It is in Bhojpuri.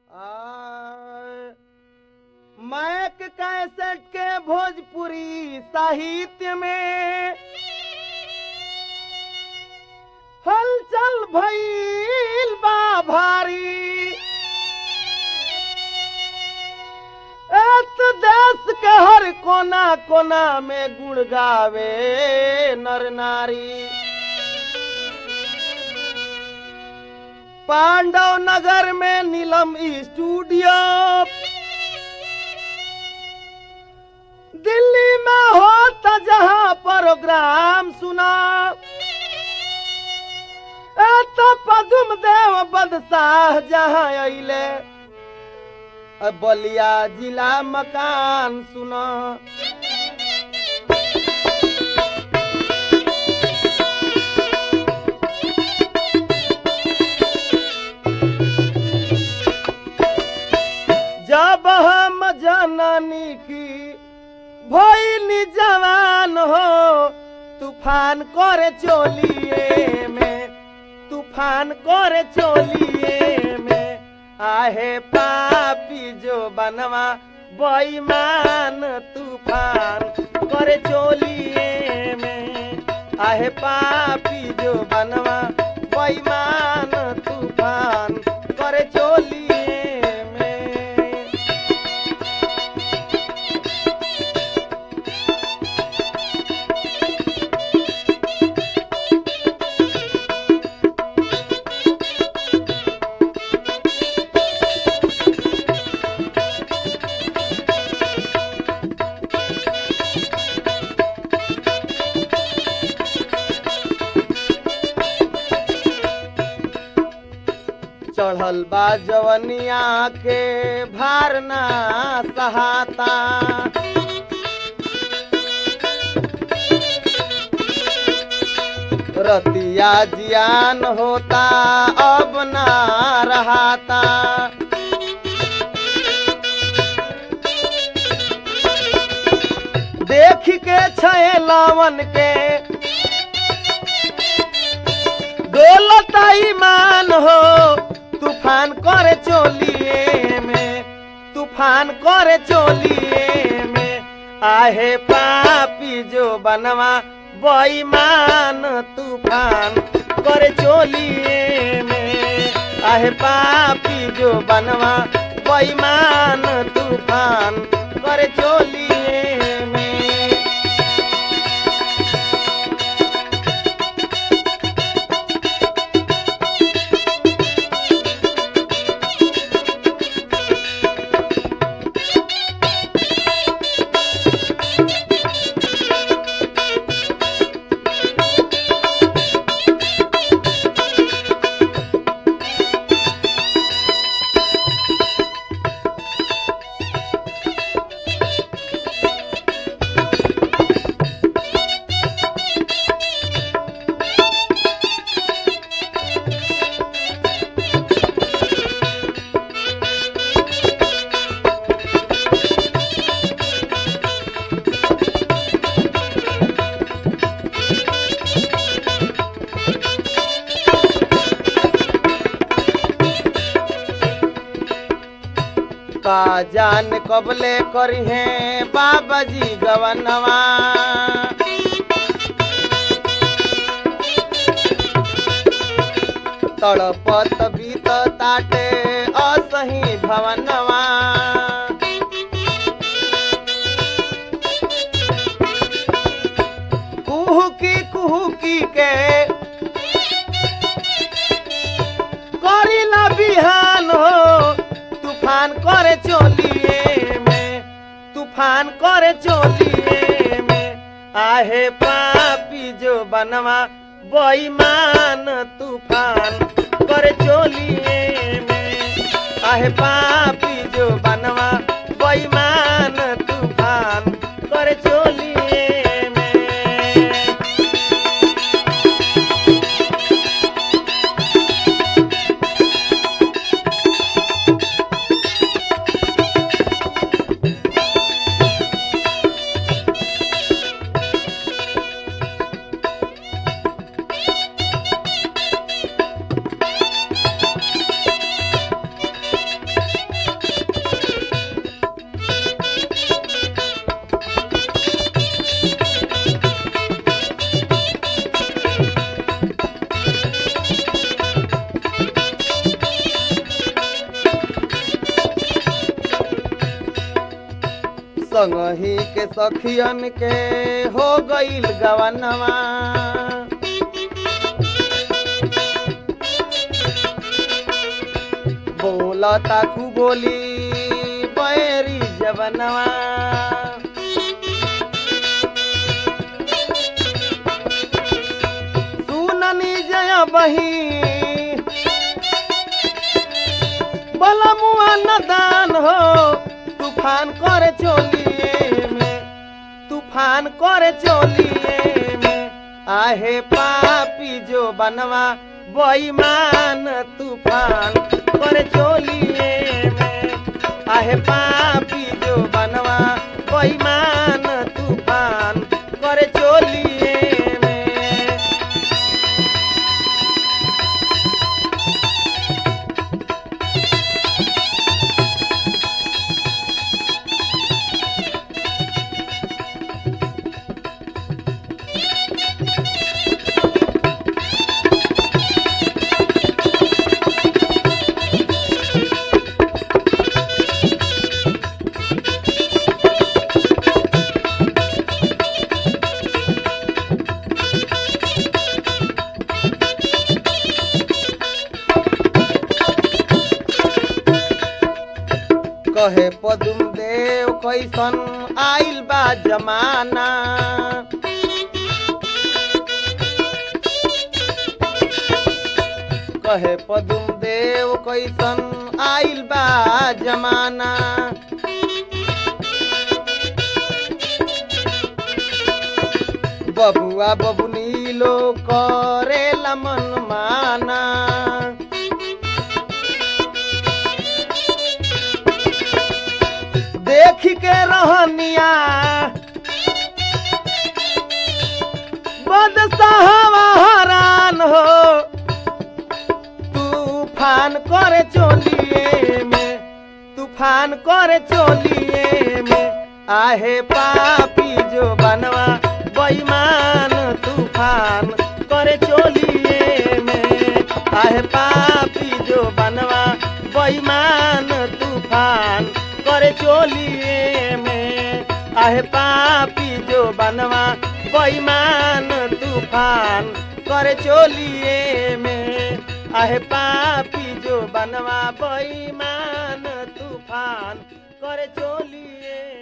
मैक कैसेट के भोजपुरी साहित्य में हलचल भइल बा भारी। एत देश के हर कोना कोना में गुण गावे नर नारी। पांडव नगर में नीलम स्टूडियो, दिल्ली में होता जहां प्रोग्राम सुना। तो पदुम देव बदशाह जहां अइले बलिया जिला मकान सुना। जब हम जननी की भइली जवान हो, तूफान करे चोलिए में, तूफान करे चोलिए में। आहे पापी जो बनवा बेईमान, तूफान करे चोलिए में। आहे पापी जो बनवा बेईमान, तूफान करे चोलिए में। चढ़ल बा जवनिया के भार ना सहाता। रतिया जियान होता अब ना रहाता। देख के छैलावन के दौलता ईमान हो, तूफान करे चोलिए में, तूफान करे चोलिए में। आहे पापी जो बनवा बेईमान, तूफान करे चोलिए में। आहे पापी जो बनवा बेईमान, तूफान करे चोलिए में। का जान कबले करी है बाबा जी गवनवा। तड़पत बीत ताटे असही भवनवा। कुहुकी के करी ना बिहान हो, तूफान करे चोलिए में, तूफान करे चोलिए में। आहे पापी जो बनवा बेईमान, तूफान करे चोलिए में। आहे पापी जो बनवा बेईमान, तूफान करे चोलिए में। संगही के सखियन के हो गईल गवनवा। बोलता कु बोली बैरी जवनवा। सुननी जय बही बोला मुआ नदान हो, तूफान करे चोलिए में, तूफान करे चोलिए में। आहे पापी जो बनवा बेईमान तूफान करे चोलिए में। आहे पापी जो बनवा बेईमान तूफान करे चोलिए में। कहे पदुम देव कैसन आइल बा जमाना। कहे पदुम देव कैसन आइल बा जमाना। बबुआ बबुनी लो करेला मन माना। देख के रहनिया बदसाहवा हरान हो, तूफान करे चोलिए में, तूफान करे चोलिए में। आहे पापी जो बनवा बेईमान तूफान करे चोलिए में। आहे पापी जो बनवा बेईमान तूफान करे चोलिए में। आहे पापी जो बनवा बेईमान तूफान करे चोलिए में। आहे पापी जो बनवा बेईमान तूफान करे चोलिए